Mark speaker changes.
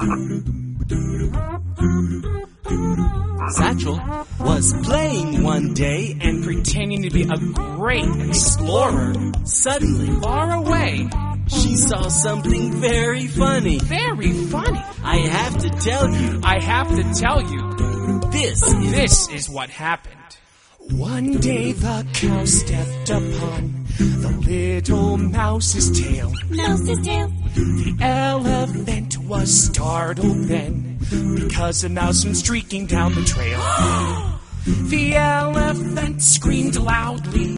Speaker 1: Satchel was playing one day and
Speaker 2: pretending to be a great explorer.
Speaker 1: suddenly
Speaker 2: Far away.
Speaker 1: she saw something very funny.
Speaker 2: Very funny.
Speaker 1: I have to tell you,
Speaker 2: I have to tell you, this is what happened. One day the cow stepped upon the little mouse's tail.
Speaker 3: Mouse's tail.
Speaker 2: The elephant was startled then, because a mouse went streaking down the trail. The elephant screamed loudly.